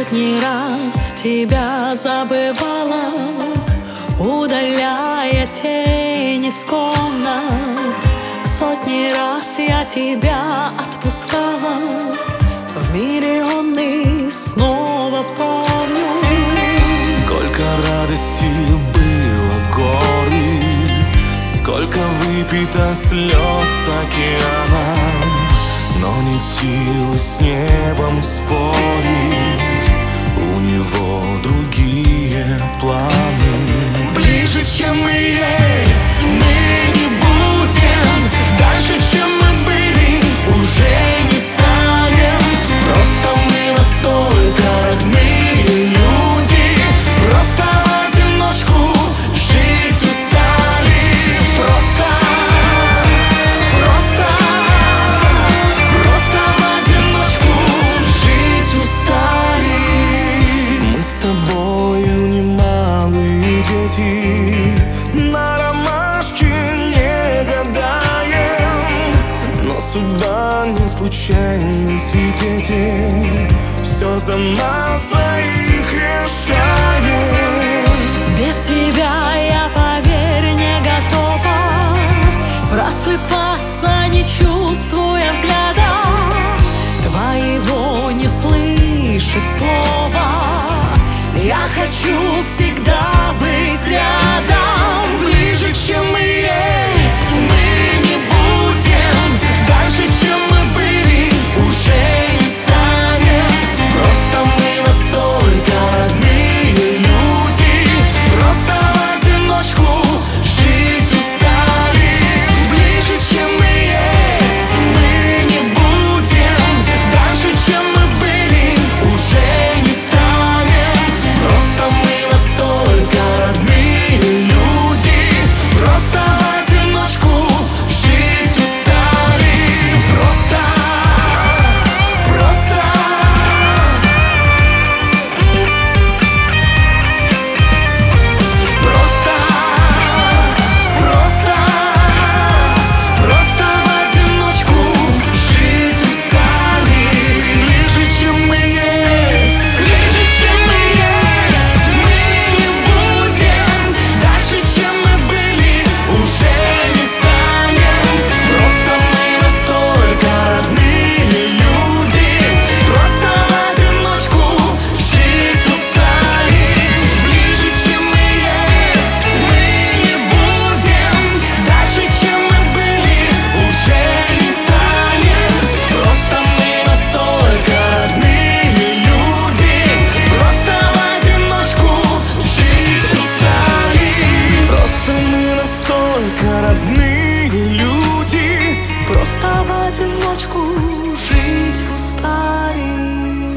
Сотни раз тебя забывала, удаляя тени с комнат. Сотни раз я тебя отпускала в миллионы, снова помню. Сколько радости было горы, сколько выпито слез океаном, но нет силы с небом спорить, у него другие планы. Ближе, чем мы есть, мы не будем. Дальше, чем мы были, уже не станем. Просто мы настолько родные люди. Просто в одиночку жить устали. Просто в одиночку жить устали. Мы с тобою немалые дети, на ромашке не гадаем, но судьба не случайный свидетель, все за нас двоих решает. Без тебя я, поверь, не готова просыпаться, не чувствуя взгляда твоего, не слышать слова. Я хочу всегда быть рядом. Ближе, чем мы есть, мы не будем. Дальше, чем мы были, уже не станем. Просто мы настолько родные люди. Просто в одиночку жить устали. Ближе, чем мы есть, мы не будем. Дальше, чем мы были, уже не станем. Просто мы настолько родные люди. Просто в одиночку жить устали. Просто в одиночку жить устали. Ближе, чем мы есть, ближе, чем мы есть, мы не будем. Дальше, чем мы были, уже не станем. Просто мы настолько родные люди. Просто в одиночку жить устали. Ближе, чем мы есть, мы не будем. Дальше, чем мы были, уже не станем. Просто мы настолько родные люди. Просто в одиночку жить устали. Просто мы настолько родные люди. Просто в одиночку жить устали.